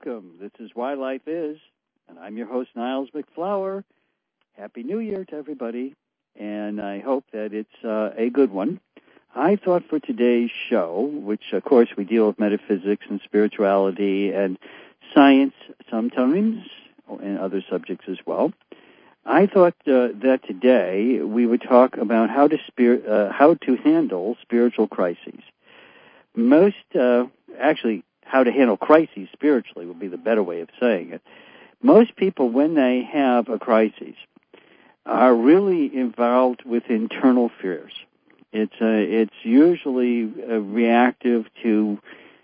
welcome. This is Why Life Is, and I'm your host, Niles McFlower. Happy New Year to everybody, and I hope that it's a good one. I thought for today's show, which, of course, we deal with metaphysics and spirituality and science sometimes, and other subjects as well. I thought that today we would talk about how to handle spiritual crises. How to handle crises spiritually would be the better way of saying it. Most people, when they have a crisis, are really involved with internal fears. It's usually reactive to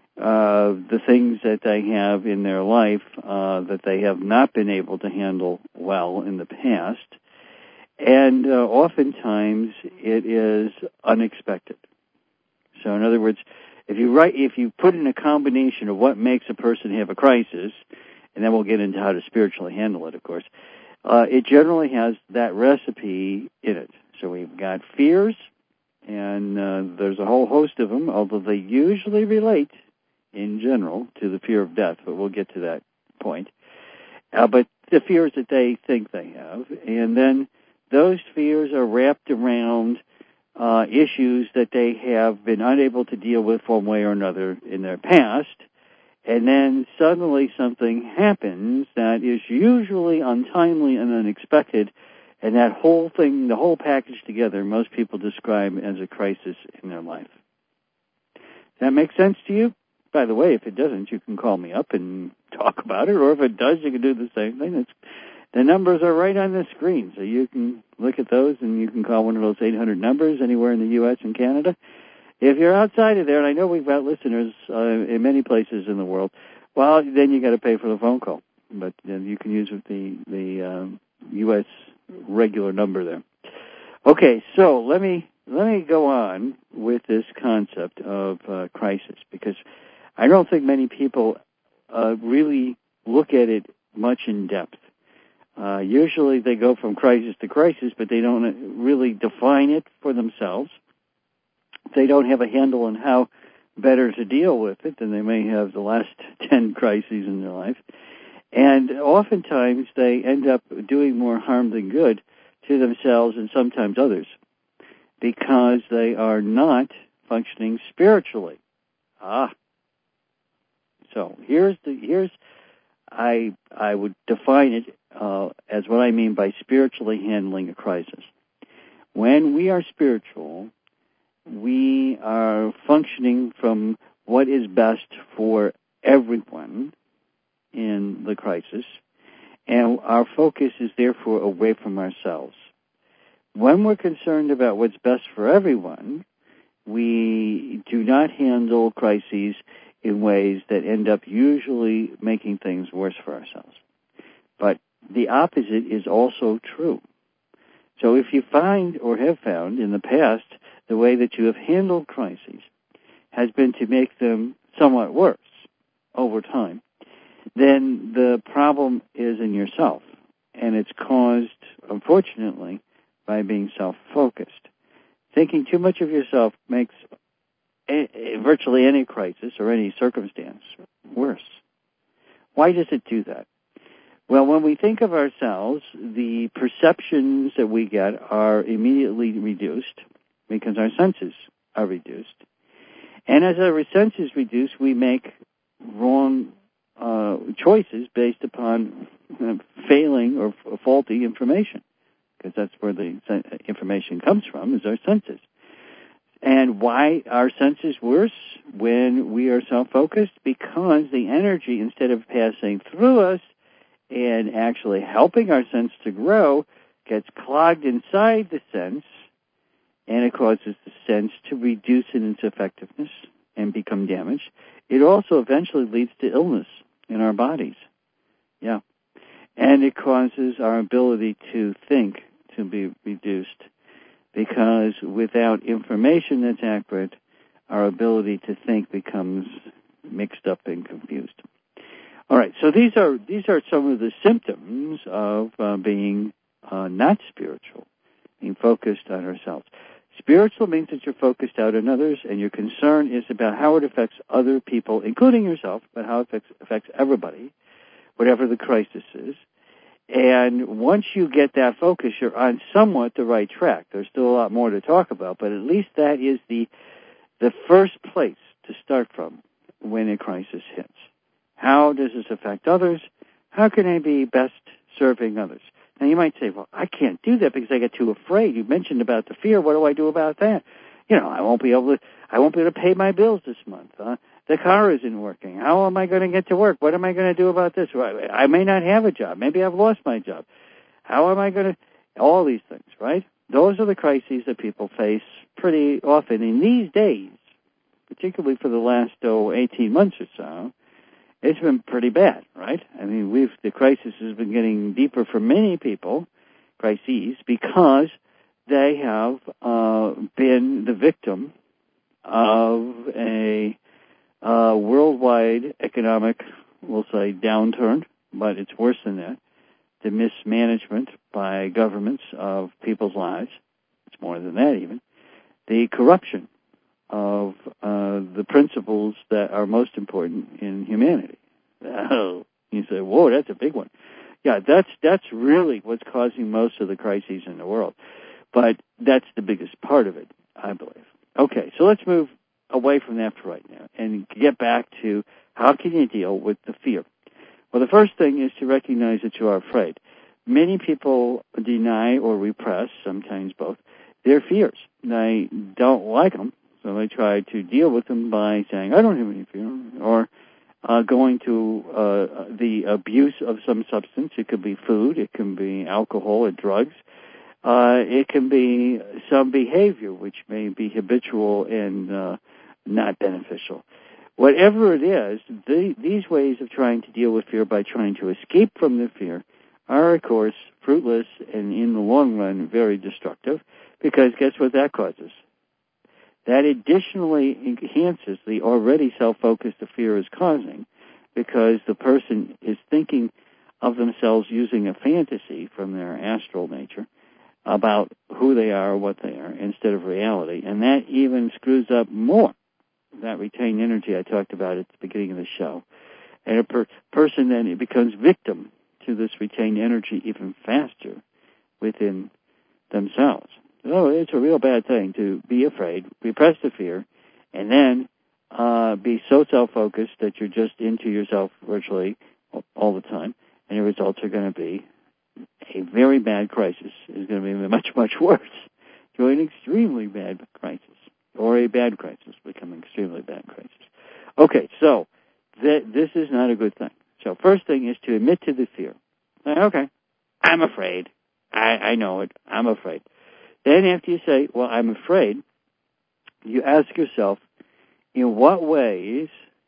the things that they have in their life that they have not been able to handle well in the past, and oftentimes it is unexpected. So, in other words, if you put in a combination of what makes a person have a crisis, and then we'll get into how to spiritually handle it, of course, it generally has that recipe in it. So we've got fears, and there's a whole host of them, although they usually relate, in general, to the fear of death, but we'll get to that point. But the fears that they think they have, and then those fears are wrapped around issues that they have been unable to deal with one way or another in their past, and then suddenly something happens that is usually untimely and unexpected, and that whole thing, the whole package together, most people describe as a crisis in their life. Does that make sense to you? By the way, if it doesn't, you can call me up and talk about it, or if it does, you can do the same thing. The numbers are right on the screen, so you can look at those, and you can call one of those 800 numbers anywhere in the U.S. and Canada. If you're outside of there, and I know we've got listeners in many places in the world, well, then you got to pay for the phone call. But you can use the U.S. regular number there. Okay, so let me go on with this concept of crisis, because I don't think many people really look at it much in depth. Usually they go from crisis to crisis, but they don't really define it for themselves. They don't have a handle on how better to deal with it than they may have the last 10 crises in their life. And oftentimes they end up doing more harm than good to themselves and sometimes others, because they are not functioning spiritually. So I would define it as what I mean by spiritually handling a crisis. When we are spiritual, we are functioning from what is best for everyone in the crisis, and our focus is therefore away from ourselves. When we're concerned about what's best for everyone, we do not handle crises in ways that end up usually making things worse for ourselves. But the opposite is also true. So if you find or have found in the past the way that you have handled crises has been to make them somewhat worse over time, then the problem is in yourself, and it's caused, unfortunately, by being self-focused. Thinking too much of yourself makes virtually any crisis or any circumstance worse. Why does it do that? Well, when we think of ourselves, the perceptions that we get are immediately reduced because our senses are reduced. And as our senses reduce, we make wrong choices based upon failing or faulty information, because that's where the information comes from, is our senses. And why are senses worse when we are self-focused? Because the energy, instead of passing through us and actually helping our sense to grow, gets clogged inside the sense, and it causes the sense to reduce in its effectiveness and become damaged. It also eventually leads to illness in our bodies. Yeah. And it causes our ability to think to be reduced, because without information that's accurate, our ability to think becomes mixed up and confused. All right, so these are some of the symptoms of being not spiritual, being focused on ourselves. Spiritual means that you're focused out on others, and your concern is about how it affects other people, including yourself, but how it affects everybody, whatever the crisis is. And once you get that focus, you're on somewhat the right track. There's still a lot more to talk about, but at least that is the first place to start from when a crisis hits. How does this affect others? How can I be best serving others? Now you might say, well, I can't do that because I get too afraid. You mentioned about the fear. What do I do about that? I won't be able to pay my bills this month. The car isn't working. How am I going to get to work? What am I going to do about this? I may not have a job. Maybe I've lost my job. How am I going to... All these things, right? Those are the crises that people face pretty often. In these days, particularly for the last 18 months or so, it's been pretty bad, right? I mean, the crisis has been getting deeper for many people, crises, because they have been the victim of a worldwide economic, we'll say, downturn, but it's worse than that. The mismanagement by governments of people's lives. It's more than that even. The corruption of the principles that are most important in humanity. You say, whoa, that's a big one. Yeah, that's really what's causing most of the crises in the world. But that's the biggest part of it, I believe. Okay, so let's move away from that for right now and get back to how can you deal with the fear. Well, the first thing is to recognize that you are afraid. Many people deny or repress, sometimes both, their fears. They don't like them, so they try to deal with them by saying, I don't have any fear, or going to the abuse of some substance. It could be food, it can be alcohol or drugs. It can be some behavior which may be habitual and not beneficial. Whatever it is, these ways of trying to deal with fear by trying to escape from the fear are, of course, fruitless and, in the long run, very destructive, because guess what that causes? That additionally enhances the already self-focus the fear is causing, because the person is thinking of themselves using a fantasy from their astral nature about who they are or what they are instead of reality, and that even screws up more that retained energy I talked about at the beginning of the show. And a person then becomes victim to this retained energy even faster within themselves. So it's a real bad thing to be afraid, repress the fear, and then be so self-focused that you're just into yourself virtually all the time, and the results are going to be a very bad crisis. Is going to be much, much worse to an extremely bad crisis, or a bad crisis becoming extremely bad crisis. Okay, so this is not a good thing. So first thing is to admit to the fear. Okay, I'm afraid. I know it. I'm afraid. Then after you say, well, I'm afraid, you ask yourself, in what ways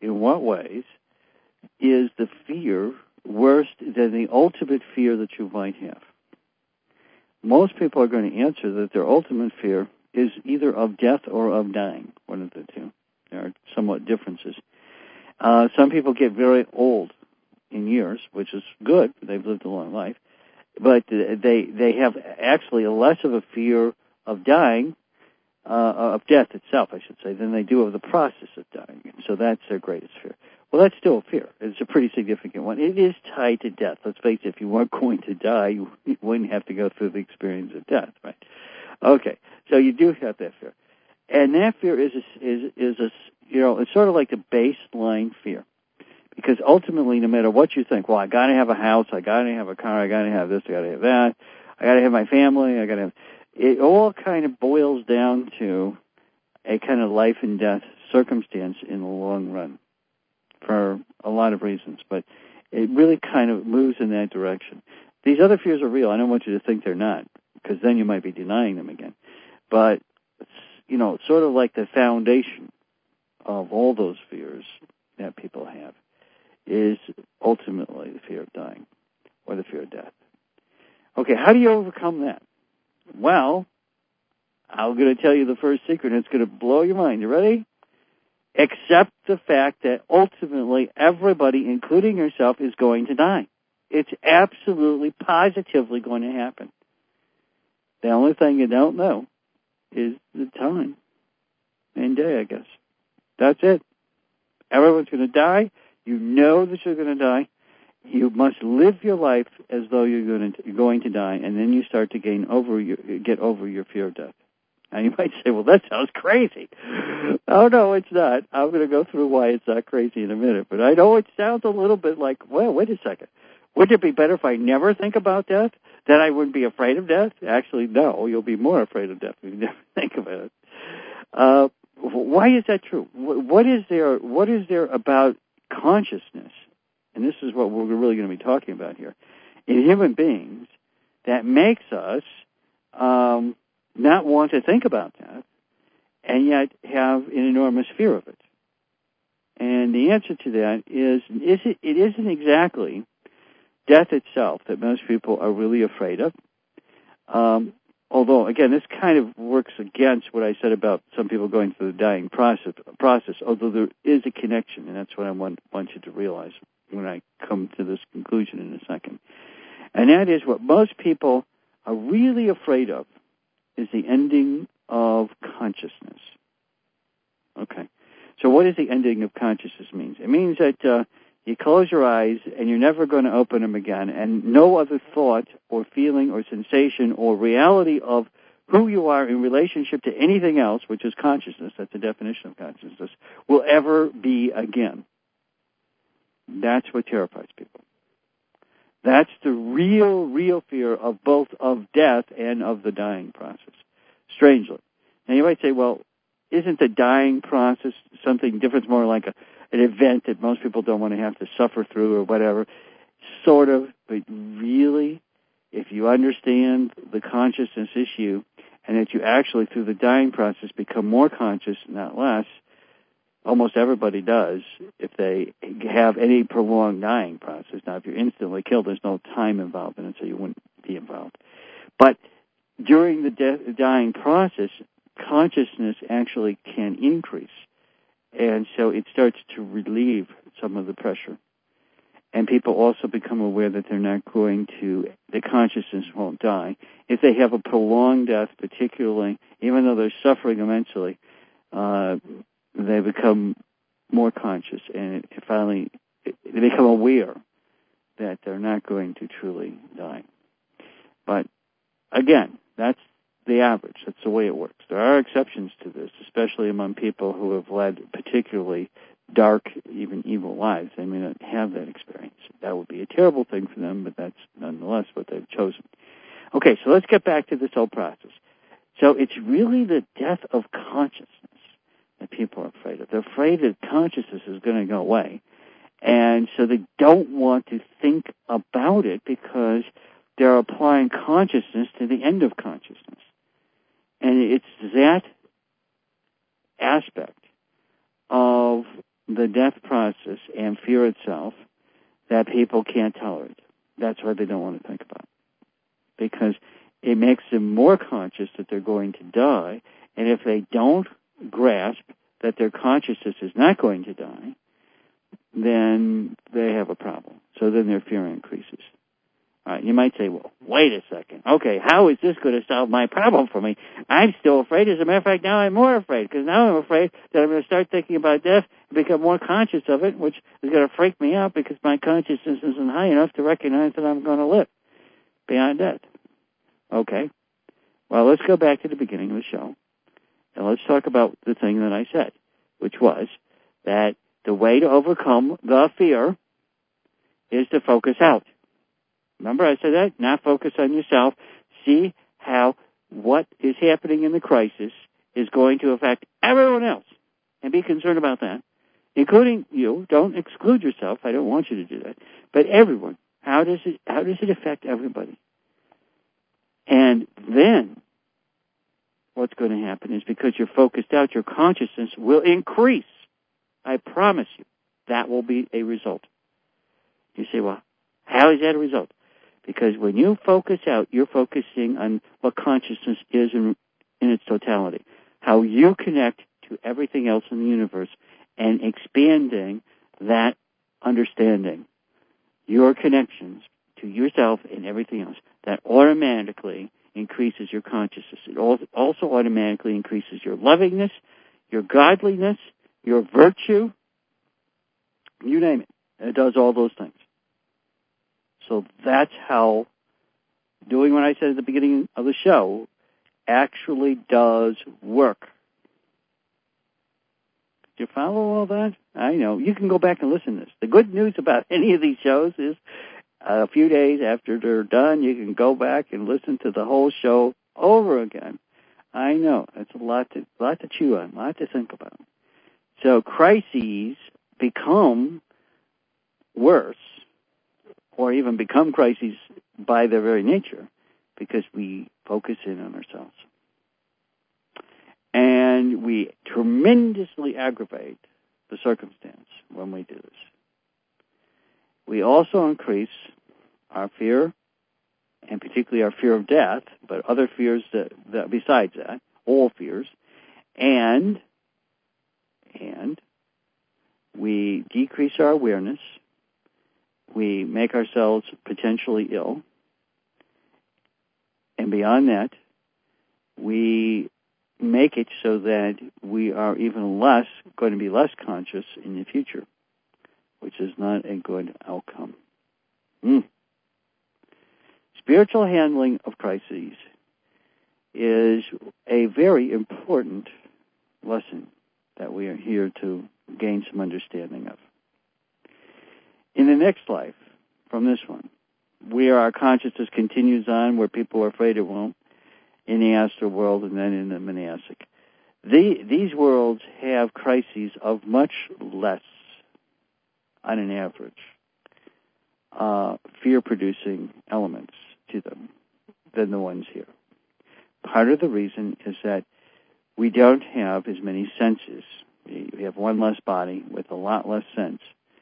is the fear worse than the ultimate fear that you might have? Most people are going to answer that their ultimate fear is either of death or of dying, one of the two. There are somewhat differences. Some people get very old in years, which is good. They've lived a long life. But they have actually less of a fear of dying, of death itself, I should say, than they do of the process of dying. So that's their greatest fear. Well, that's still a fear. It's a pretty significant one. It is tied to death. Let's face it, if you weren't going to die, you wouldn't have to go through the experience of death, right? Okay, so you do have that fear. And that fear is it's sort of like the baseline fear. Because ultimately, no matter what you think, well, I got to have a house, I got to have a car, I got to have this, I got to have that, I got to have my family, I got to have... It all kind of boils down to a kind of life and death circumstance in the long run for a lot of reasons. But it really kind of moves in that direction. These other fears are real. I don't want you to think they're not, because then you might be denying them again. But, it's sort of like the foundation of all those fears that people have is ultimately the fear of dying or the fear of death. Okay, how do you overcome that? Well, I'm going to tell you the first secret, and it's going to blow your mind. You ready? Accept the fact that ultimately everybody, including yourself, is going to die. It's absolutely, positively going to happen. The only thing you don't know is the time and day, I guess. That's it. Everyone's going to die. You know that you're going to die. You must live your life as though you're going to die, and then you start to get over your fear of death. And you might say, well, that sounds crazy. Oh, no, it's not. I'm going to go through why it's not crazy in a minute. But I know it sounds a little bit like, well, wait a second. Wouldn't it be better if I never think about death? Then I wouldn't be afraid of death? Actually, no. You'll be more afraid of death if you never think about it. Why is that true? What is there about consciousness, and this is what we're really going to be talking about here, in human beings that makes us not want to think about that, and yet have an enormous fear of it? And the answer to that is it isn't exactly death itself that most people are really afraid of. Although, again, this kind of works against what I said about some people going through the dying process, although there is a connection, and that's what I want you to realize when I come to this conclusion in a second. And that is what most people are really afraid of is the ending of consciousness. Okay. So what does the ending of consciousness mean? It means that you close your eyes and you're never going to open them again, and no other thought or feeling or sensation or reality of who you are in relationship to anything else, which is consciousness, that's the definition of consciousness, will ever be again. That's what terrifies people. That's the real fear of both of death and of the dying process, strangely. Now you might say, well, isn't the dying process something different, more like an event that most people don't want to have to suffer through or whatever? Sort of, but really, if you understand the consciousness issue and that you actually, through the dying process, become more conscious, not less, almost everybody does if they have any prolonged dying process. Now, if you're instantly killed, there's no time involved in it, so you wouldn't be involved. But during the dying process, consciousness actually can increase. And so it starts to relieve some of the pressure. And people also become aware that they're not going to, the consciousness won't die. If they have a prolonged death, particularly, even though they're suffering immensely, they become more conscious, and finally they become aware that they're not going to truly die. But again, that's the average. That's the way it works. There are exceptions to this, especially among people who have led particularly dark, even evil lives. They may not have that experience. That would be a terrible thing for them, but that's nonetheless what they've chosen. Okay, so let's get back to this whole process. So it's really the death of consciousness that people are afraid of. They're afraid that consciousness is going to go away. And so they don't want to think about it because they're applying consciousness to the end of consciousness. And it's that aspect of the death process and fear itself that people can't tolerate. That's why they don't want to think about it. Because it makes them more conscious that they're going to die, and if they don't grasp that their consciousness is not going to die, then they have a problem. So then their fear increases. All right, you might say, well, wait a second. Okay, how is this going to solve my problem for me? I'm still afraid. As a matter of fact, now I'm more afraid, because now I'm afraid that I'm going to start thinking about death and become more conscious of it, which is going to freak me out because my consciousness isn't high enough to recognize that I'm going to live beyond death. Okay, well, let's go back to the beginning of the show, and let's talk about the thing that I said, which was that the way to overcome the fear is to focus out. Remember I said that? Not focus on yourself. See how what is happening in the crisis is going to affect everyone else, and be concerned about that, including you. Don't exclude yourself. I don't want you to do that. But everyone. How does it affect everybody? And then what's going to happen is, because you're focused out, your consciousness will increase. I promise you that will be a result. You say, well, how is that a result? Because when you focus out, you're focusing on what consciousness is in its totality, how you connect to everything else in the universe, and expanding that understanding, your connections to yourself and everything else. That automatically increases your consciousness. It also automatically increases your lovingness, your godliness, your virtue, you name it. It does all those things. So that's how doing what I said at the beginning of the show actually does work. Did you follow all that? I know. You can go back and listen to this. The good news about any of these shows is a few days after they're done, you can go back and listen to the whole show over again. I know. It's a lot to chew on, a lot to think about. So crises become worse, or even become crises by their very nature, because we focus in on ourselves. And we tremendously aggravate the circumstance when we do this. We also increase our fear, and particularly our fear of death, but other fears that besides that, all fears, and we decrease our awareness. We make ourselves potentially ill. And beyond that, we make it so that we are even going to be less conscious in the future, which is not a good outcome. Spiritual handling of crises is a very important lesson that we are here to gain some understanding of. In the next life, from this one, where our consciousness continues on, where people are afraid it won't, in the astral world and then in the monastic. These worlds have crises of much less, on an average, fear-producing elements to them than the ones here. Part of the reason is that we don't have as many senses. We have one less body with a lot less sense.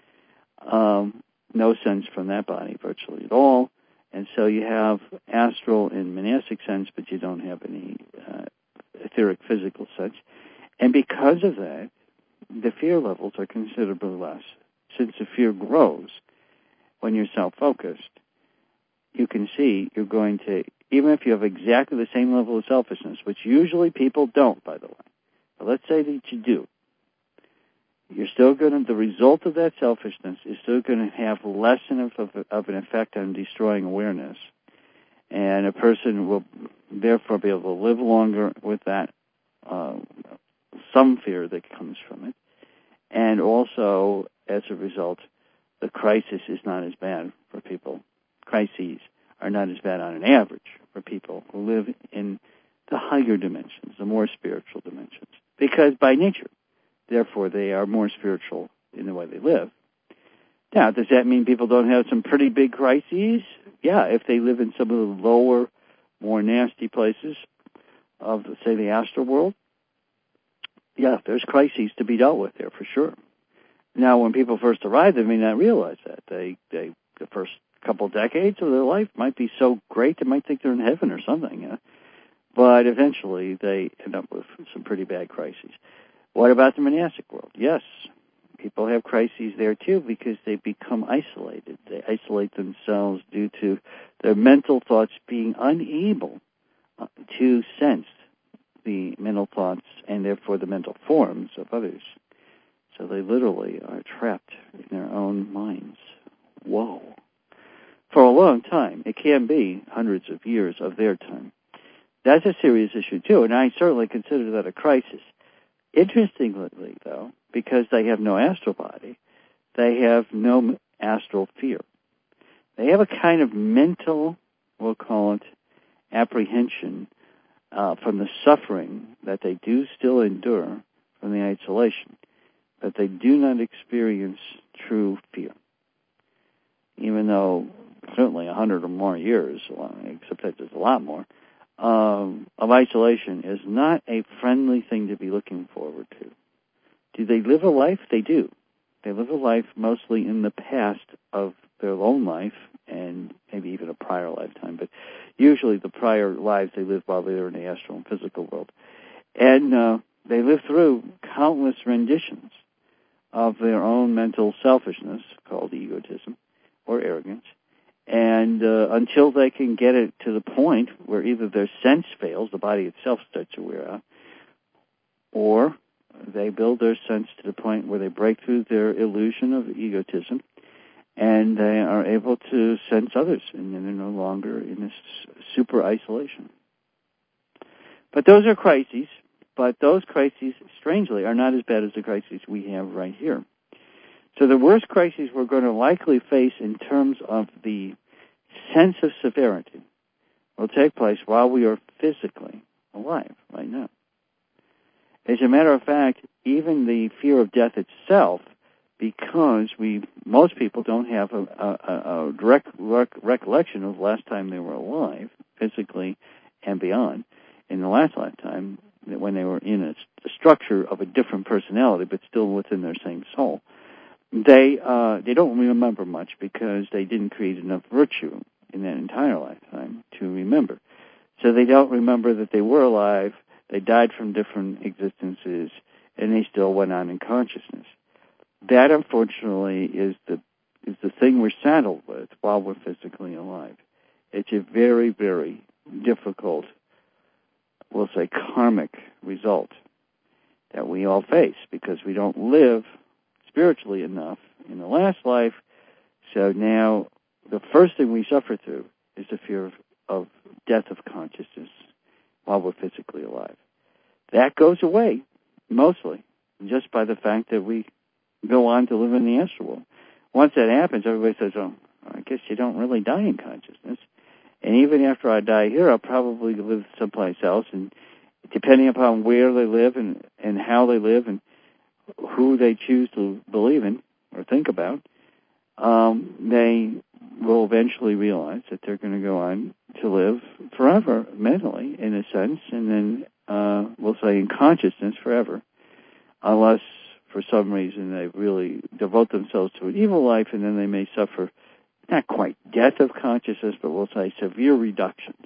No sense from that body virtually at all. And so you have astral and monastic sense, but you don't have any etheric physical sense. And because of that, the fear levels are considerably less. Since the fear grows when you're self-focused, you can see you're going to, even if you have exactly the same level of selfishness, which usually people don't, by the way, but let's say that you do, you're still going to, the result of that selfishness is still going to have less of an effect on destroying awareness. And a person will therefore be able to live longer with that, some fear that comes from it. And also, as a result, the crisis is not as bad for people. Crises are not as bad on an average for people who live in the higher dimensions, the more spiritual dimensions. Because by nature, therefore, they are more spiritual in the way they live. Now, does that mean people don't have some pretty big crises? Yeah, if they live in some of the lower, more nasty places of, say, the astral world, yeah, there's crises to be dealt with there for sure. Now, when people first arrive, they may not realize that. The first couple decades of their life might be so great they might think they're in heaven or something. But eventually, they end up with some pretty bad crises. What about the monastic world? Yes, people have crises there too because they become isolated. They isolate themselves due to their mental thoughts being unable to sense the mental thoughts and therefore the mental forms of others. So they literally are trapped in their own minds. Whoa. For a long time. It can be hundreds of years of their time. That's a serious issue too, and I certainly consider that a crisis. Interestingly, though, because they have no astral body, they have no astral fear. They have a kind of mental, we'll call it, apprehension from the suffering that they do still endure from the isolation, but they do not experience true fear. Even though certainly 100 or more years, except that there's a lot more, of isolation is not a friendly thing to be looking forward to. Do they live a life? They do. They live a life mostly in the past of their own life and maybe even a prior lifetime, but usually the prior lives they live while they're in the astral and physical world. And they live through countless renditions of their own mental selfishness, called egotism or arrogance, And until they can get it to the point where either their sense fails, the body itself starts to wear out, or they build their sense to the point where they break through their illusion of egotism, and they are able to sense others, and then they're no longer in this super isolation. But those are crises, but those crises, strangely, are not as bad as the crises we have right here. So the worst crises we're going to likely face in terms of the sense of severity will take place while we are physically alive right now. As a matter of fact, even the fear of death itself, because most people don't have a direct recollection of the last time they were alive, physically and beyond, in the last lifetime, when they were in a structure of a different personality, but still within their same soul. They don't remember much because they didn't create enough virtue in that entire lifetime to remember. So they don't remember that they were alive, they died from different existences, and they still went on in consciousness. That, unfortunately, is the thing we're saddled with while we're physically alive. It's a very, very difficult, we'll say, karmic result that we all face because we don't live spiritually enough in the last life. So now the first thing we suffer through is the fear of death of consciousness while we're physically alive. That goes away, mostly, just by the fact that we go on to live in the astral world. Once that happens, everybody says, oh, I guess you don't really die in consciousness. And even after I die here, I'll probably live someplace else. And depending upon where they live and how they live and who they choose to believe in or think about, they will eventually realize that they're going to go on to live forever, mentally, in a sense, and then, we'll say, in consciousness forever, unless for some reason they really devote themselves to an evil life, and then they may suffer not quite death of consciousness, but we'll say severe reductions,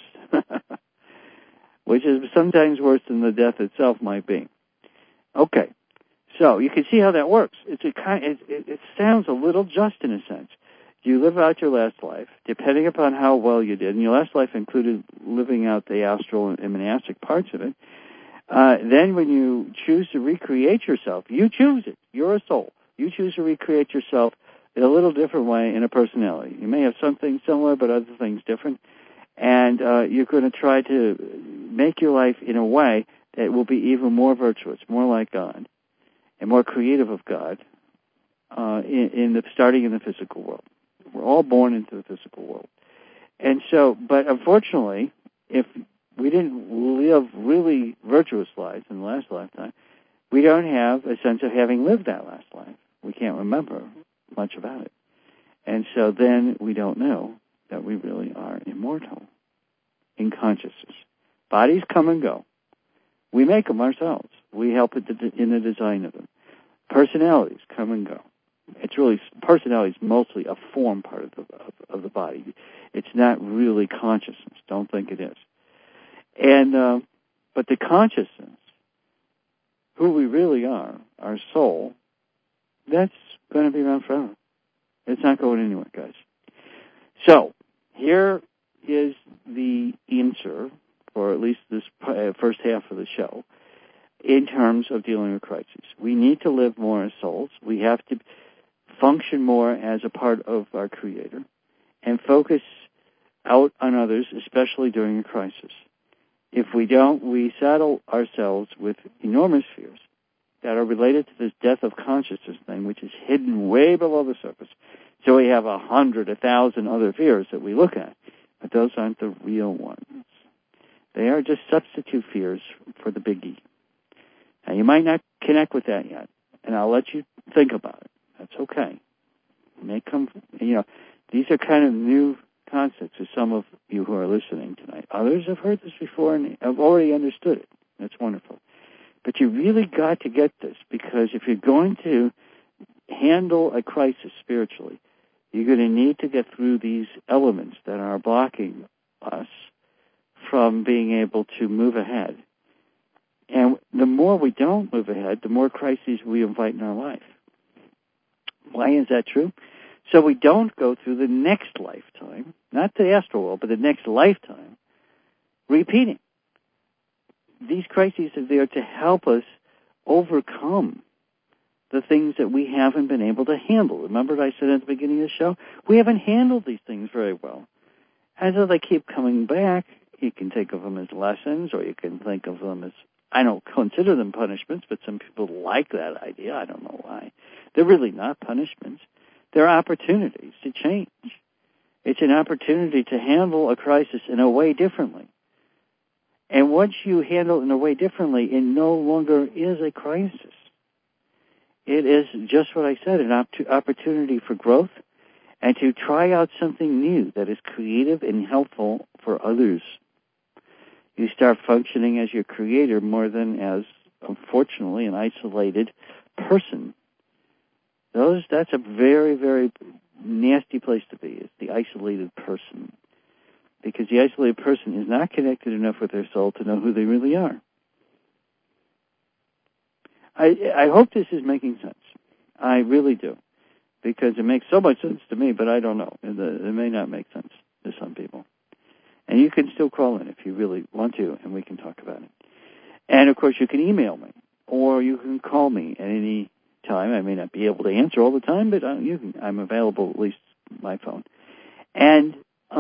which is sometimes worse than the death itself might be. Okay, so you can see how that works. It sounds a little just in a sense. You live out your last life, depending upon how well you did, and your last life included living out the astral and monastic parts of it. Then when you choose to recreate yourself, you choose it. You're a soul. You choose to recreate yourself in a little different way in a personality. You may have something similar, but other things different. And you're going to try to make your life in a way that will be even more virtuous, more like God, and more creative of God, starting in the physical world. We're all born into the physical world. And so, but unfortunately, if we didn't live really virtuous lives in the last lifetime, we don't have a sense of having lived that last life. We can't remember much about it. And so then we don't know that we really are immortal in consciousness. Bodies come and go. We make them ourselves. We help in the design of them. Personalities come and go. It's really, personality is mostly a form part of the body. It's not really consciousness. Don't think it is. And but the consciousness, who we really are, our soul, that's going to be around forever. It's not going anywhere, guys. So here is the answer for at least this first half of the show in terms of dealing with crises. We need to live more as souls. We have to function more as a part of our Creator and focus out on others, especially during a crisis. If we don't, we saddle ourselves with enormous fears that are related to this death of consciousness thing, which is hidden way below the surface. So we have 100, 1,000 other fears that we look at, but those aren't the real ones. They are just substitute fears for the biggie. Now, you might not connect with that yet, and I'll let you think about it. That's okay. It may come, these are kind of new concepts to some of you who are listening tonight. Others have heard this before and have already understood it. That's wonderful. But you really got to get this, because if you're going to handle a crisis spiritually, you're going to need to get through these elements that are blocking us from being able to move ahead. And the more we don't move ahead, the more crises we invite in our life. Why is that true? So we don't go through the next lifetime, not the astral world, but the next lifetime, repeating. These crises are there to help us overcome the things that we haven't been able to handle. Remember what I said at the beginning of the show? We haven't handled these things very well. And so they keep coming back. You can think of them as lessons, or you can think of them as, I don't consider them punishments, but some people like that idea. I don't know why. They're really not punishments. They're opportunities to change. It's an opportunity to handle a crisis in a way differently. And once you handle it in a way differently, it no longer is a crisis. It is just what I said, an opportunity for growth and to try out something new that is creative and helpful for others. You start functioning as your creator more than as, unfortunately, an isolated person. That's a very, very nasty place to be, is the isolated person. Because the isolated person is not connected enough with their soul to know who they really are. I hope this is making sense. I really do. Because it makes so much sense to me, but I don't know. It may not make sense to some people. And you can still call in if you really want to, and we can talk about it. And, of course, you can email me, or you can call me at any time. I may not be able to answer all the time, but I'm available, at least my phone. And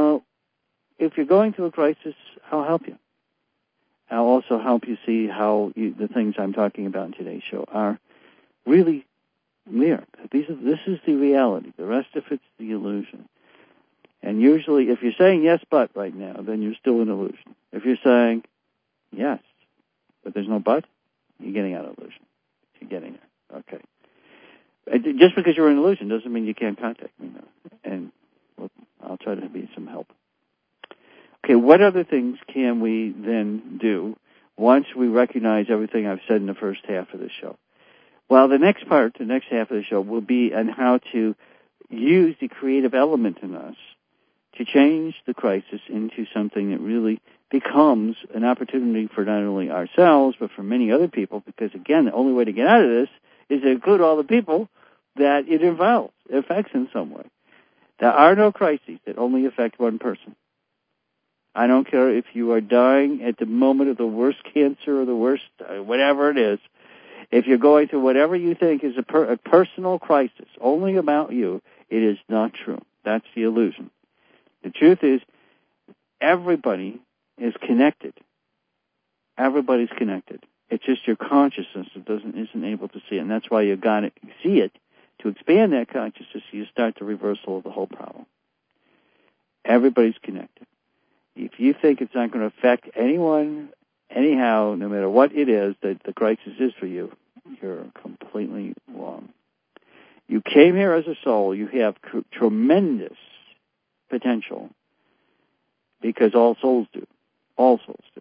if you're going through a crisis, I'll help you. I'll also help you see how the things I'm talking about in today's show are really there. This is the reality. The rest of it's the illusion. And usually, if you're saying yes, but right now, then you're still in illusion. If you're saying yes, but there's no but, you're getting out of illusion. You're getting there. Okay. Just because you're in illusion doesn't mean you can't contact me now. And I'll try to be some help. Okay, what other things can we then do once we recognize everything I've said in the first half of the show? Well, the next half of the show, will be on how to use the creative element in us to change the crisis into something that really becomes an opportunity for not only ourselves, but for many other people, because, again, the only way to get out of this is to include all the people that it affects in some way. There are no crises that only affect one person. I don't care if you are dying at the moment of the worst cancer or the worst, whatever it is. If you're going through whatever you think is a personal crisis, only about you, it is not true. That's the illusion. The truth is, everybody is connected. Everybody's connected. It's just your consciousness that isn't able to see it. And that's why you got to see it to expand that consciousness. So you start the reversal of the whole problem. Everybody's connected. If you think it's not going to affect anyone, anyhow, no matter what it is that the crisis is for you, you're completely wrong. You came here as a soul. You have tremendous potential, because all souls do. All souls do.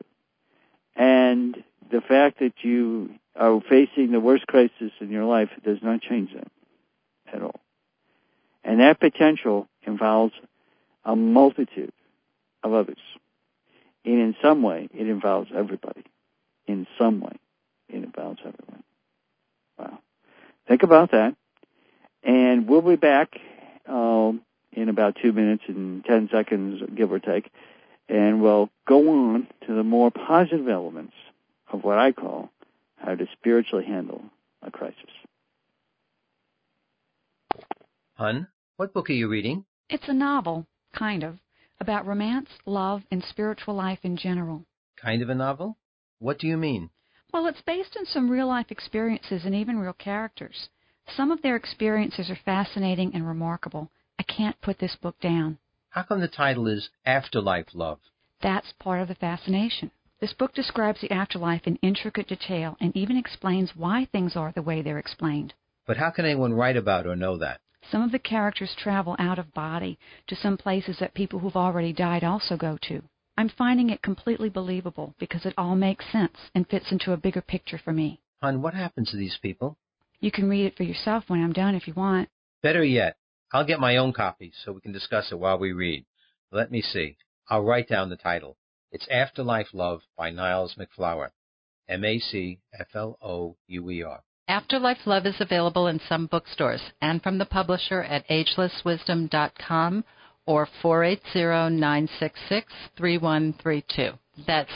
And the fact that you are facing the worst crisis in your life does not change that at all. And that potential involves a multitude of others. And in some way, it involves everybody. In some way, it involves everyone. Wow. Think about that. And we'll be back in about 2 minutes and 10 seconds, give or take. And we'll go on to the more positive elements of what I call how to spiritually handle a crisis. Hun, what book are you reading? It's a novel, kind of, about romance, love, and spiritual life in general. Kind of a novel? What do you mean? Well, it's based on some real-life experiences and even real characters. Some of their experiences are fascinating and remarkable. I can't put this book down. How come the title is Afterlife Love? That's part of the fascination. This book describes the afterlife in intricate detail and even explains why things are the way they're explained. But how can anyone write about or know that? Some of the characters travel out of body to some places that people who've already died also go to. I'm finding it completely believable because it all makes sense and fits into a bigger picture for me. Hun, what happens to these people? You can read it for yourself when I'm done if you want. Better yet, I'll get my own copy so we can discuss it while we read. Let me see. I'll write down the title. It's Afterlife Love by Niles MacFlouer. MacFlouer. Afterlife Love is available in some bookstores and from the publisher at agelesswisdom.com or 480-966-3132. That's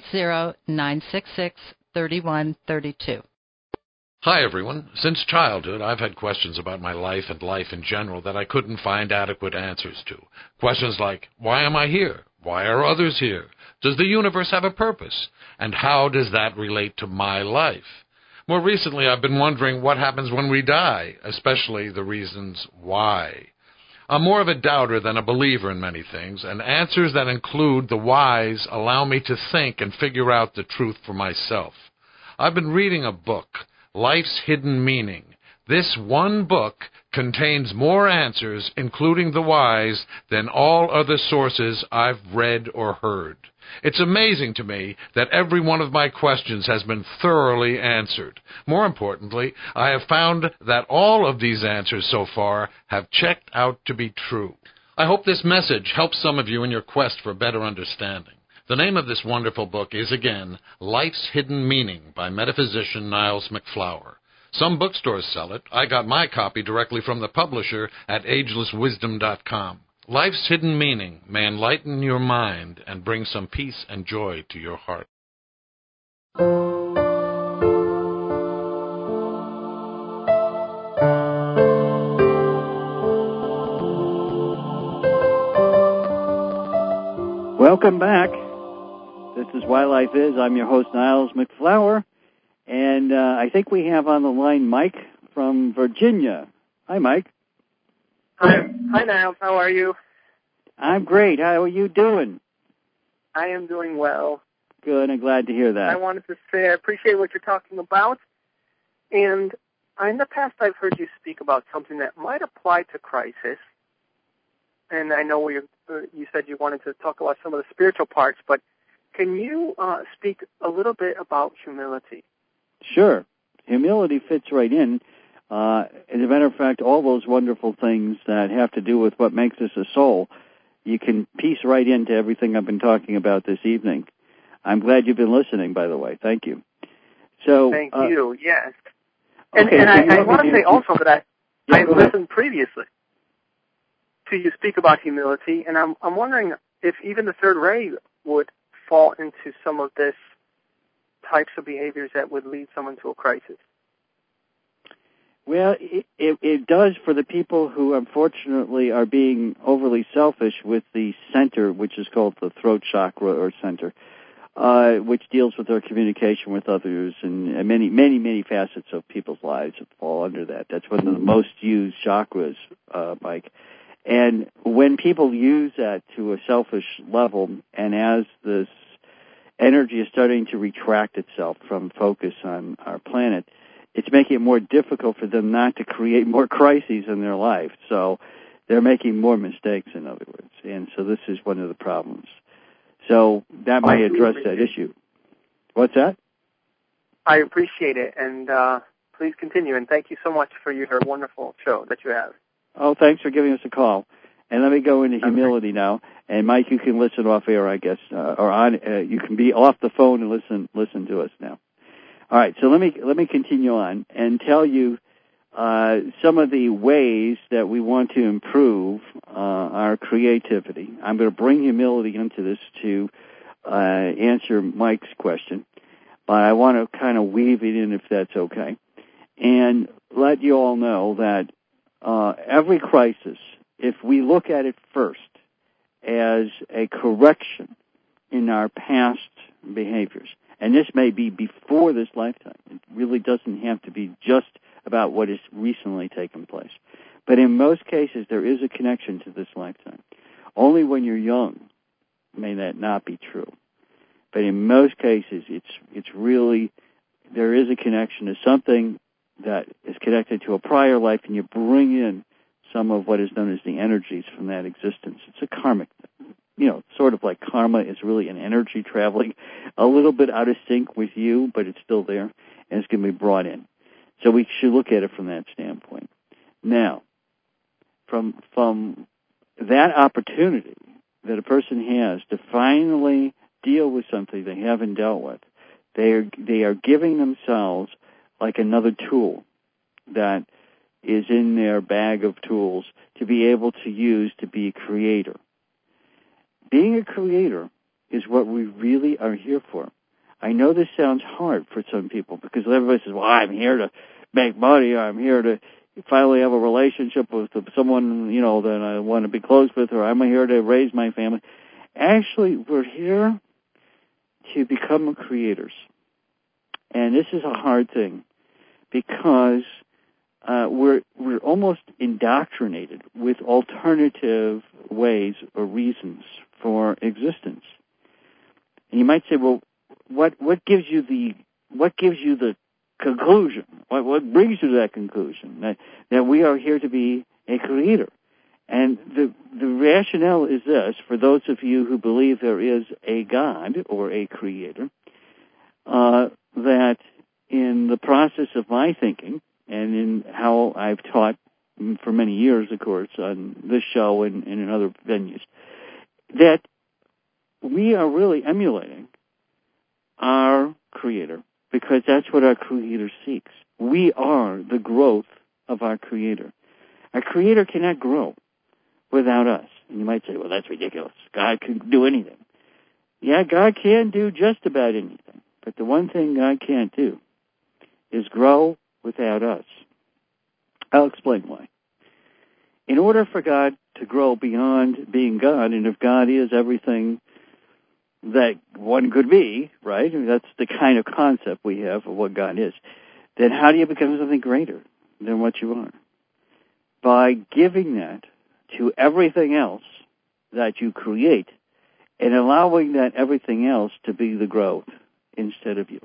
480-966-3132. Hi, everyone. Since childhood, I've had questions about my life and life in general that I couldn't find adequate answers to. Questions like, why am I here? Why are others here? Does the universe have a purpose? And how does that relate to my life? More recently, I've been wondering what happens when we die, especially the reasons why. I'm more of a doubter than a believer in many things, and answers that include the whys allow me to think and figure out the truth for myself. I've been reading a book, Life's Hidden Meaning. This one book contains more answers, including the whys, than all other sources I've read or heard. It's amazing to me that every one of my questions has been thoroughly answered. More importantly, I have found that all of these answers so far have checked out to be true. I hope this message helps some of you in your quest for better understanding. The name of this wonderful book is, again, Life's Hidden Meaning by metaphysician Niles MacFlower. Some bookstores sell it. I got my copy directly from the publisher at agelesswisdom.com. Life's hidden meaning may enlighten your mind and bring some peace and joy to your heart. Welcome back. This is Why Life Is. I'm your host, Niles MacFlower. And I think we have on the line Mike from Virginia. Hi, Mike. Hi, Niles. How are you? I'm great. How are you doing? I am doing well. Good. I'm glad to hear that. I wanted to say I appreciate what you're talking about. And in the past, I've heard you speak about something that might apply to crisis. And I know you said you wanted to talk about some of the spiritual parts, but can you speak a little bit about humility? Sure. Humility fits right in. As a matter of fact, all those wonderful things that have to do with what makes us a soul, you can piece right into everything I've been talking about this evening. I'm glad you've been listening, by the way. Thank you. So, Thank you, yes. Okay, and I want to say also that I listened previously to you speak about humility, and I'm wondering if even the third ray would fall into some of this types of behaviors that would lead someone to a crisis. Well, it does for the people who unfortunately are being overly selfish with the center, which is called the throat chakra or center, which deals with their communication with others and many, many, many facets of people's lives that fall under that. That's one of the most used chakras, Mike. And when people use that to a selfish level, and as this energy is starting to retract itself from focus on our planet, it's making it more difficult for them not to create more crises in their life. So they're making more mistakes, in other words. And so this is one of the problems. So that might address that issue. What's that? I appreciate it, and please continue. And thank you so much for your wonderful show that you have. Oh, thanks for giving us a call. And let me go into humility now. And Mike, you can listen off air, I guess, or on. You can be off the phone and listen to us now. All right. So let me continue on and tell you some of the ways that we want to improve our creativity. I'm going to bring humility into this to answer Mike's question, but I want to kind of weave it in if that's okay, and let you all know that every crisis, if we look at it first as a correction in our past behaviors, and this may be before this lifetime. It really doesn't have to be just about what has recently taken place. But in most cases, there is a connection to this lifetime. Only when you're young may that not be true. But in most cases, it's really, there is a connection to something that is connected to a prior life, and you bring in some of what is known as the energies from that existence. It's a karmic thing. Sort of like karma is really an energy traveling a little bit out of sync with you, but it's still there, and it's going to be brought in. So we should look at it from that standpoint. Now, from that opportunity that a person has to finally deal with something they haven't dealt with, they are giving themselves like another tool that is in their bag of tools to be able to use to be a creator. Being a creator is what we really are here for. I know this sounds hard for some people because everybody says, well, I'm here to make money, or I'm here to finally have a relationship with someone, that I want to be close with, or I'm here to raise my family. Actually, we're here to become creators. And this is a hard thing because we're almost indoctrinated with alternative ways or reasons for existence. And you might say, well, what gives you the conclusion? What brings you to that conclusion that we are here to be a creator? And the rationale is this: for those of you who believe there is a God or a creator, that in the process of my thinking and in how I've taught for many years, of course, on this show and in other venues, that we are really emulating our Creator because that's what our Creator seeks. We are the growth of our Creator. Our Creator cannot grow without us. And you might say, well, that's ridiculous. God can do anything. Yeah, God can do just about anything. But the one thing God can't do is grow without us. I'll explain why. In order for God to grow beyond being God, and if God is everything that one could be, right? I mean, that's the kind of concept we have of what God is. Then how do you become something greater than what you are? By giving that to everything else that you create and allowing that everything else to be the growth instead of you.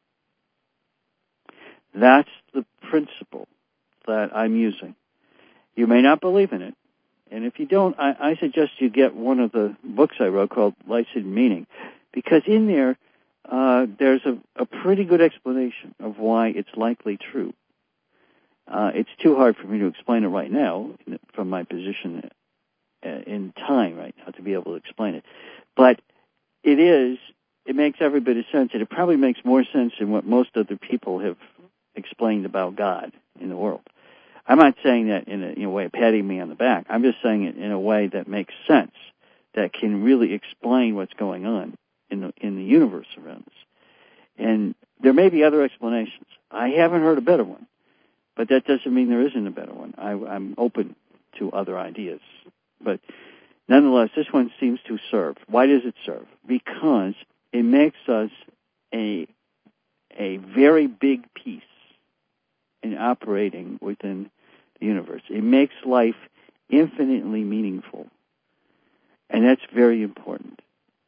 That's the principle that I'm using. You may not believe in it, and if you don't, I suggest you get one of the books I wrote called Life's Hidden Meaning, because in there, there's a pretty good explanation of why it's likely true. It's too hard for me to explain it right now from my position in time right now to be able to explain it. But it makes every bit of sense, and it probably makes more sense than what most other people have explained about God in the world. I'm not saying that in a way of patting me on the back. I'm just saying it in a way that makes sense, that can really explain what's going on in the universe around us. And there may be other explanations. I haven't heard a better one, but that doesn't mean there isn't a better one. I'm open to other ideas. But nonetheless, this one seems to serve. Why does it serve? Because it makes us a very big piece in operating within the universe. It makes life infinitely meaningful, and that's very important.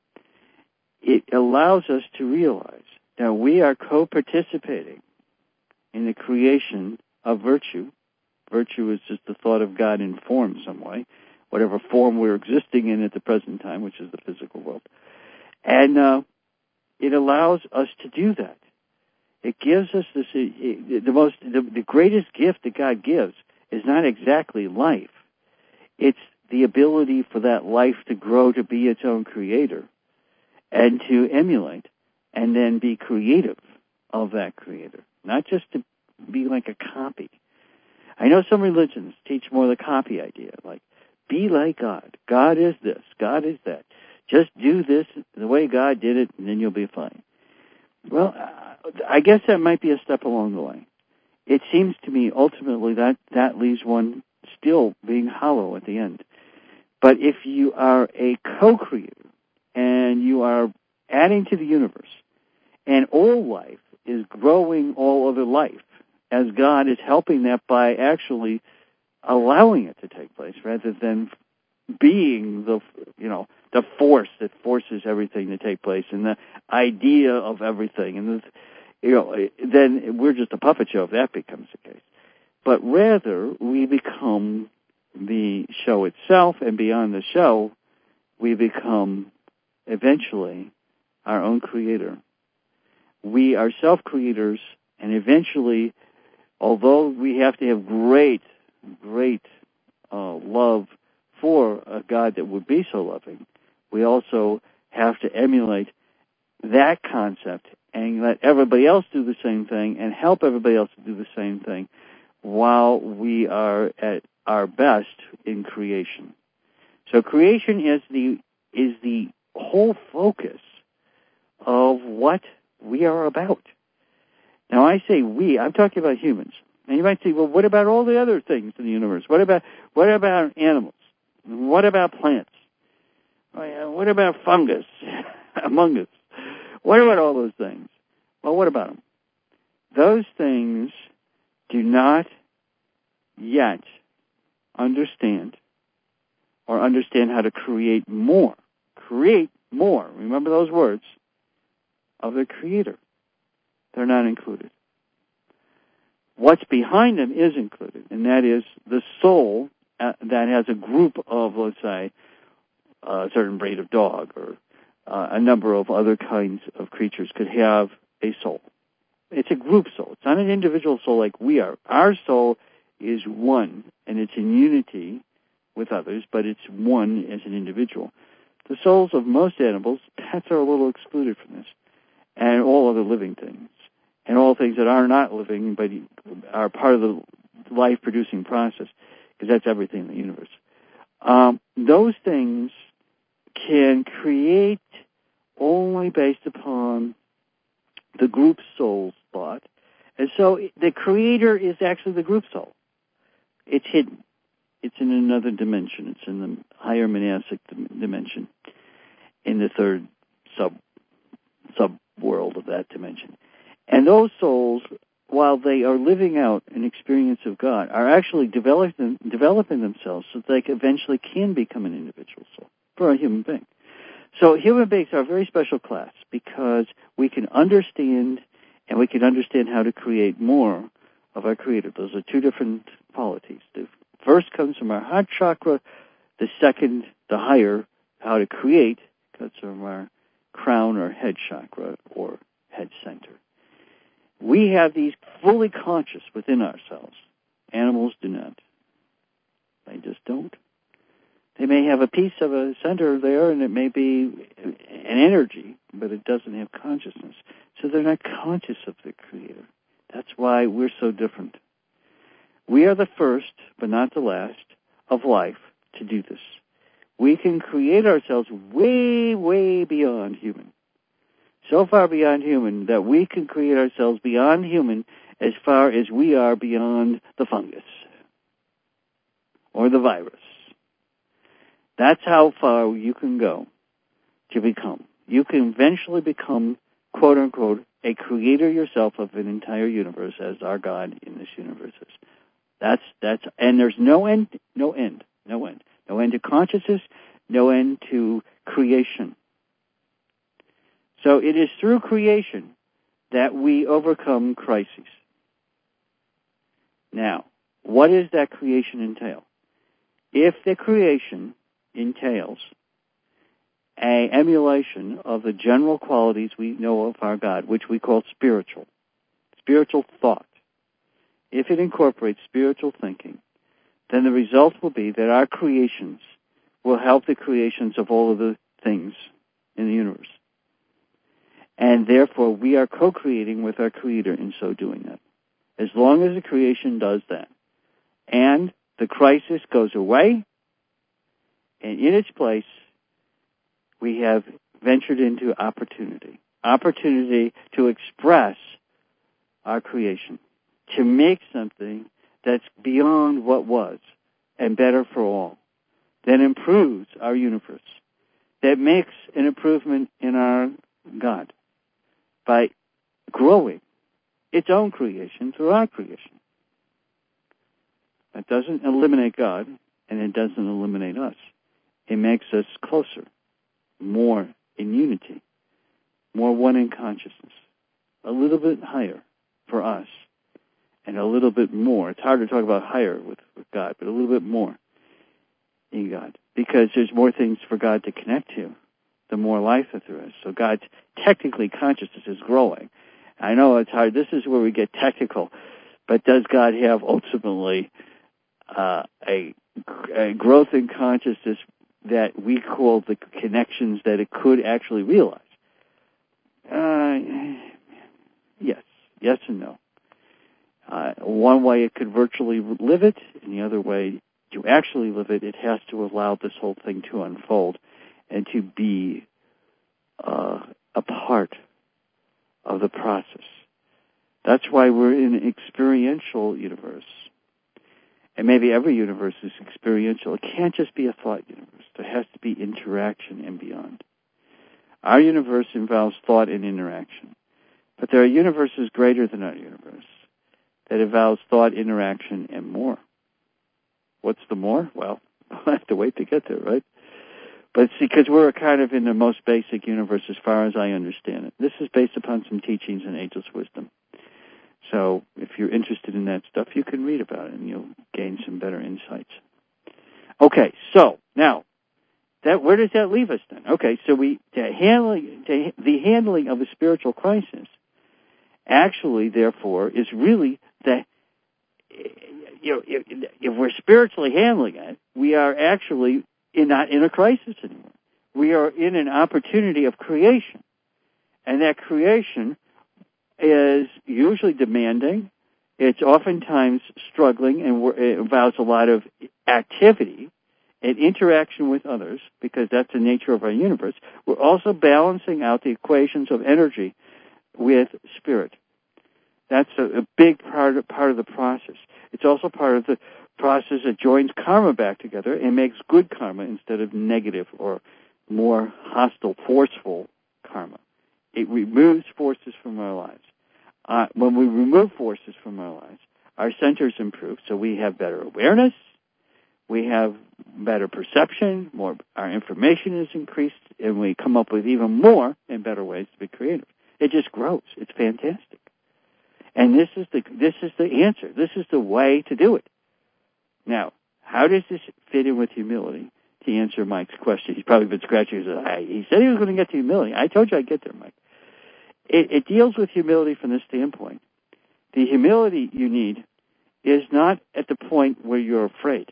It allows us to realize that we are co-participating in the creation of virtue. Virtue is just the thought of God in form some way, whatever form we're existing in at the present time, which is the physical world. And it allows us to do that. It gives us this, the greatest gift that God gives is not exactly life. It's the ability for that life to grow to be its own creator and to emulate and then be creative of that creator, not just to be like a copy. I know some religions teach more the copy idea, like be like God. God is this, God is that. Just do this the way God did it, and then you'll be fine. Well, I guess that might be a step along the way. It seems to me ultimately that leaves one still being hollow at the end. But if you are a co-creator and you are adding to the universe, and all life is growing all other life, as God is helping that by actually allowing it to take place rather than being the force that forces everything to take place and the idea of everything, and then we're just a puppet show if that becomes the case. But rather, we become the show itself, and beyond the show, we become eventually our own creator. We are self-creators, and eventually, although we have to have great love for a God that would be so loving, we also have to emulate that concept and let everybody else do the same thing and help everybody else to do the same thing while we are at our best in creation. So creation is the whole focus of what we are about. Now I say we, I'm talking about humans. And you might say, well, what about all the other things in the universe? What about animals? What about plants? What about fungus among us? What about all those things? Well, what about them? Those things do not yet understand how to create more. Create more. Remember those words of the Creator. They're not included. What's behind them is included, and that is the soul that has a group of, let's say, a certain breed of dog or a number of other kinds of creatures could have a soul. It's a group soul. It's not an individual soul like we are. Our soul is one, and it's in unity with others, but it's one as an individual. The souls of most animals, pets are a little excluded from this, and all other living things, and all things that are not living but are part of the life-producing process, because that's everything in the universe. Those things can create only based upon the group soul's thought, and so the Creator is actually the group soul. It's hidden. It's in another dimension. It's in the higher monastic dimension, in the third sub-world of that dimension. And those souls, while they are living out an experience of God, are actually developing themselves so that they eventually can become an individual soul for a human being. So human beings are a very special class because we can understand, and we can understand how to create more of our Creator. Those are two different qualities. The first comes from our heart chakra. The second, the higher, how to create, comes from our crown or head chakra or head center. We have these fully conscious within ourselves. Animals do not. They just don't. They may have a piece of a center there, and it may be an energy, but it doesn't have consciousness. So they're not conscious of the Creator. That's why we're so different. We are the first, but not the last, of life to do this. We can create ourselves way, way beyond human. So far beyond human that we can create ourselves beyond human as far as we are beyond the fungus or the virus. That's how far you can go to become. You can eventually become, quote unquote, a creator yourself of an entire universe as our God in this universe is. And there's no end to consciousness, no end to creation. So it is through creation that we overcome crises. Now, what does that creation entail? If the creation entails an emulation of the general qualities we know of our God, which we call spiritual thought, if it incorporates spiritual thinking, then the result will be that our creations will help the creations of all of the things in the universe. And therefore, we are co-creating with our Creator in so doing that. As long as the creation does that, and the crisis goes away, and in its place, we have ventured into opportunity to express our creation, to make something that's beyond what was and better for all, that improves our universe, that makes an improvement in our God by growing its own creation through our creation. That doesn't eliminate God, and it doesn't eliminate us. It makes us closer, more in unity, more one in consciousness, a little bit higher for us, and a little bit more. It's hard to talk about higher with God, but a little bit more in God, because there's more things for God to connect to, the more life that there is. So God's technically consciousness is growing. I know it's hard. This is where we get technical, but does God have ultimately a growth in consciousness that we call the connections that it could actually realize? Yes and no. One way it could virtually live it, and the other way to actually live it, it has to allow this whole thing to unfold and to be a part of the process. That's why we're in an experiential universe. And maybe every universe is experiential. It can't just be a thought universe. There has to be interaction and beyond. Our universe involves thought and interaction. But there are universes greater than our universe that involves thought, interaction, and more. What's the more? Well, I'll have to wait to get there, right? But see, because we're kind of in the most basic universe as far as I understand it. This is based upon some teachings in Ageless Wisdom. So if you're interested in that stuff, you can read about it and you'll gain some better insights. Okay, so now, where does that leave us then? Okay, so the handling of a spiritual crisis actually, therefore, is really if we're spiritually handling it, we are actually not in a crisis anymore. We are in an opportunity of creation. And that creation is usually demanding. It's oftentimes struggling, and it involves a lot of activity and interaction with others, because that's the nature of our universe. We're also balancing out the equations of energy with spirit. That's a big part of the process. It's also part of the process that joins karma back together and makes good karma instead of negative or more hostile, forceful karma. It removes forces from our lives. When we remove forces from our lives, our centers improve, so we have better awareness, we have better perception, our information is increased, and we come up with even more and better ways to be creative. It just grows. It's fantastic. And this is the answer. This is the way to do it. Now, how does this fit in with humility? To answer Mike's question, he's probably been scratching his head. He said he was going to get to humility. I told you I'd get there, Mike. It deals with humility from this standpoint. The humility you need is not at the point where you're afraid.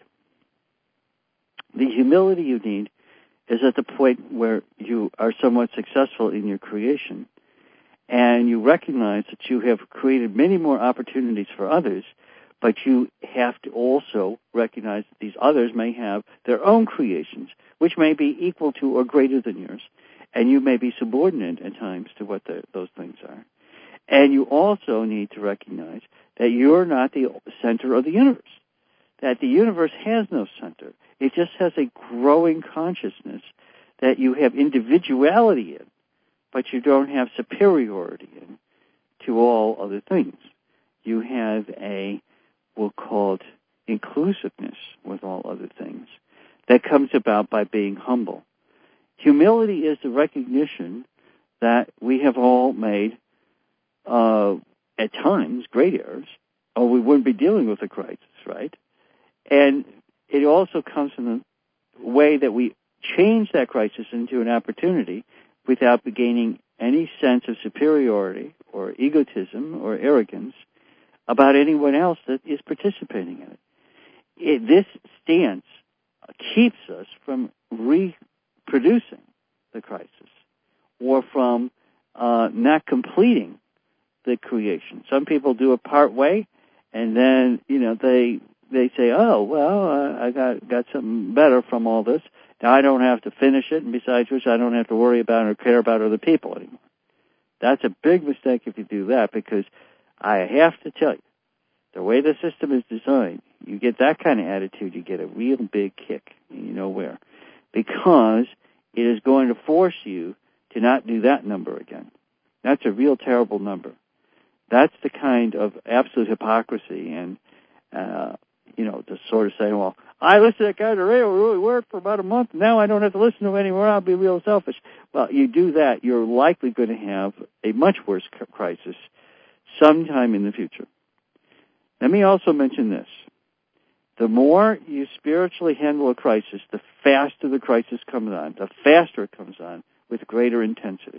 The humility you need is at the point where you are somewhat successful in your creation, and you recognize that you have created many more opportunities for others, but you have to also recognize that these others may have their own creations, which may be equal to or greater than yours, and you may be subordinate at times to what those things are. And you also need to recognize that you're not the center of the universe, that the universe has no center. It just has a growing consciousness that you have individuality in, but you don't have superiority in to all other things. You have we'll call it inclusiveness with all other things that comes about by being humble. Humility is the recognition that we have all made, at times, great errors, or we wouldn't be dealing with a crisis, right? And it also comes from the way that we change that crisis into an opportunity without gaining any sense of superiority or egotism or arrogance about anyone else that is participating in it. This stance keeps us from reproducing the crisis or from not completing the creation. Some people do it part way, and then they say, "Oh, well, I got something better from all this. Now I don't have to finish it, and besides which, I don't have to worry about or care about other people anymore." That's a big mistake if you do that, because I have to tell you, the way the system is designed, you get that kind of attitude, you get a real big kick, and you know where. Because it is going to force you to not do that number again. That's a real terrible number. That's the kind of absolute hypocrisy and, to sort of say, well, I listened to that guy on the radio, really worked for about a month, now I don't have to listen to him anymore, I'll be real selfish. Well, you do that, you're likely going to have a much worse crisis sometime in the future. Let me also mention this. The more you spiritually handle a crisis, the faster the crisis comes on, the faster it comes on with greater intensity.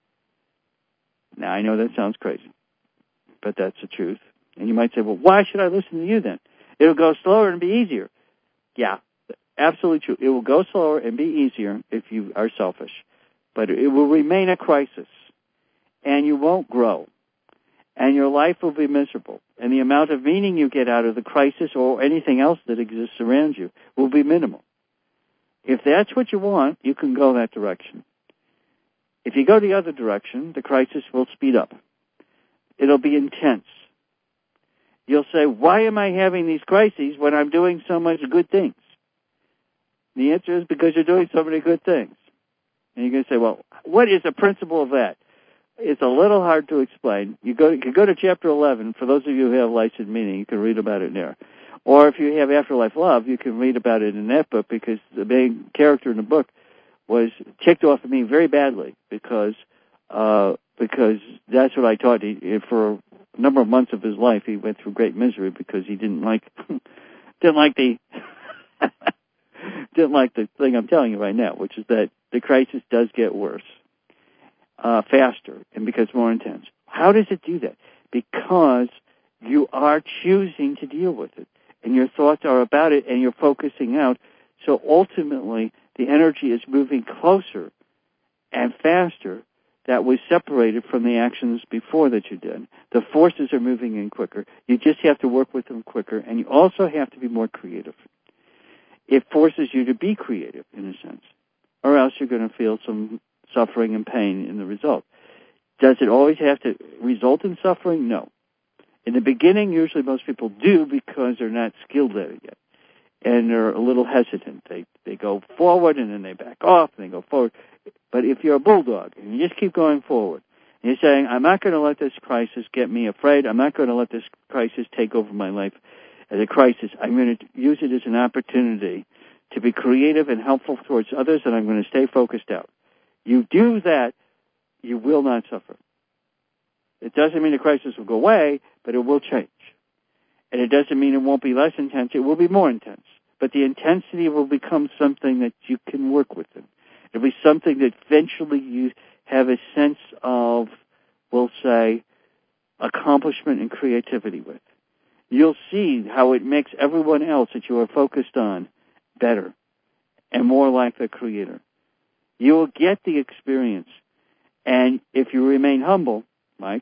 Now, I know that sounds crazy, but that's the truth. And you might say, well, why should I listen to you then? It'll go slower and be easier. Yeah, absolutely true. It will go slower and be easier if you are selfish, but it will remain a crisis, and you won't grow. and your life will be miserable. And the amount of meaning you get out of the crisis or anything else that exists around you will be minimal. If that's what you want, you can go that direction. If you go the other direction, the crisis will speed up. It'll be intense. You'll say, why am I having these crises when I'm doing so much good things? The answer is because you're doing so many good things. And you're going to say, well, what is the principle of that? It's a little hard to explain. You can go to chapter 11. For those of you who have Life and Meaning, you can read about it there. Or if you have Afterlife Love, you can read about it in that book, because the main character in the book was ticked off at me very badly because that's what I taught. For a number of months of his life, he went through great misery because he didn't like the thing I'm telling you right now, which is that the crisis does get worse, faster, and becomes more intense. How does it do that? Because you are choosing to deal with it, and your thoughts are about it, and you're focusing out. So ultimately, the energy is moving closer and faster. That was separated from the actions before that you did. The forces are moving in quicker. You just have to work with them quicker, and you also have to be more creative. It forces you to be creative, in a sense, or else you're going to feel some suffering and pain in the result. Does it always have to result in suffering? No. In the beginning, usually most people do because they're not skilled at it yet, and they're a little hesitant. They go forward, and then they back off, and they go forward. But if you're a bulldog, and you just keep going forward, and you're saying, I'm not going to let this crisis get me afraid, I'm not going to let this crisis take over my life as a crisis, I'm going to use it as an opportunity to be creative and helpful towards others, and I'm going to stay focused out. You do that, you will not suffer. It doesn't mean the crisis will go away, but it will change. And it doesn't mean it won't be less intense, it will be more intense. But the intensity will become something that you can work with. It'll be something that eventually you have a sense of, we'll say, accomplishment and creativity with. You'll see how it makes everyone else that you are focused on better and more like the Creator. You will get the experience. And if you remain humble, Mike,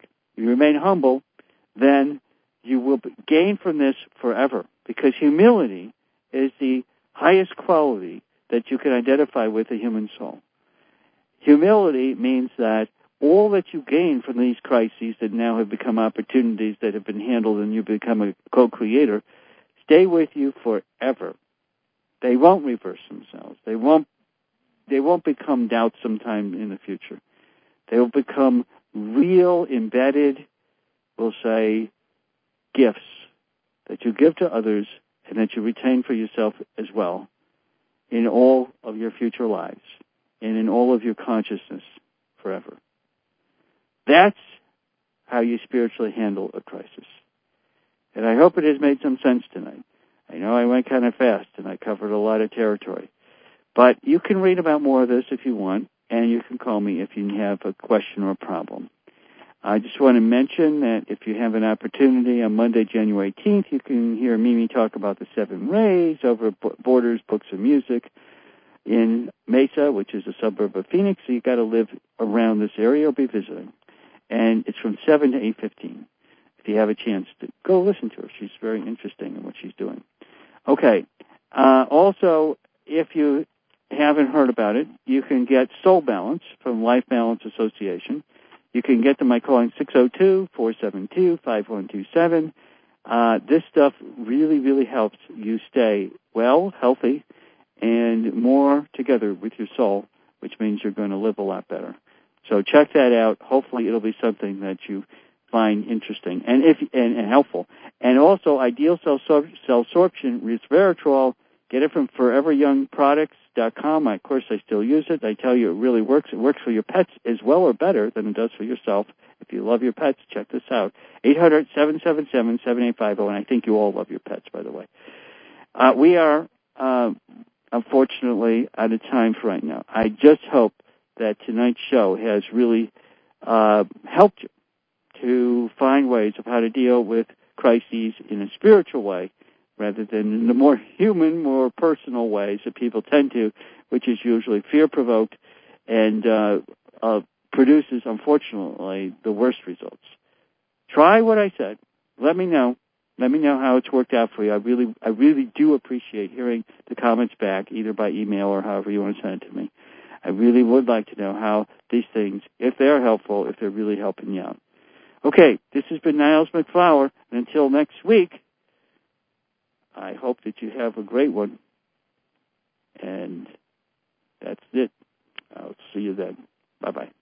then you will gain from this forever. Because humility is the highest quality that you can identify with the human soul. Humility means that all that you gain from these crises that now have become opportunities that have been handled and you become a co-creator, stay with you forever. They won't reverse themselves. They won't become doubts sometime in the future. They will become real, embedded, we'll say, gifts that you give to others and that you retain for yourself as well in all of your future lives and in all of your consciousness forever. That's how you spiritually handle a crisis. And I hope it has made some sense tonight. I know I went kind of fast and I covered a lot of territory. But you can read about more of this if you want, and you can call me if you have a question or a problem. I just want to mention that if you have an opportunity on Monday, January 18th, you can hear Mimi talk about the 7 Rays over Borders Books and Music in Mesa, which is a suburb of Phoenix. So you got to live around this area or be visiting. And it's from 7 to 8:15. If you have a chance to go listen to her, she's very interesting in what she's doing. Okay. Also, if you haven't heard about it, you can get Soul Balance from Life Balance Association. You can get them by calling 602-472-5127. This stuff really, really helps you stay well, healthy, and more together with your soul, which means you're going to live a lot better. So check that out. Hopefully it'll be something that you find interesting and helpful. And also, Ideal Cell-Sorption Resveratrol, get it from ForeverYoungProducts.com. Of course, I still use it. I tell you, it really works. It works for your pets as well or better than it does for yourself. If you love your pets, check this out. 800-777-7850, and I think you all love your pets, by the way. We are, unfortunately, out of time for right now. I just hope that tonight's show has really helped you to find ways of how to deal with crises in a spiritual way rather than in the more human, more personal ways that people tend to, which is usually fear-provoked and produces, unfortunately, the worst results. try what I said. Let me know. Let me know how it's worked out for you. I really do appreciate hearing the comments back, either by email or however you want to send it to me. I really would like to know how these things, if they're helpful, if they're really helping you out. Okay, this has been Niles McFlower, and until next week, I hope that you have a great one. And that's it. I'll see you then. Bye-bye.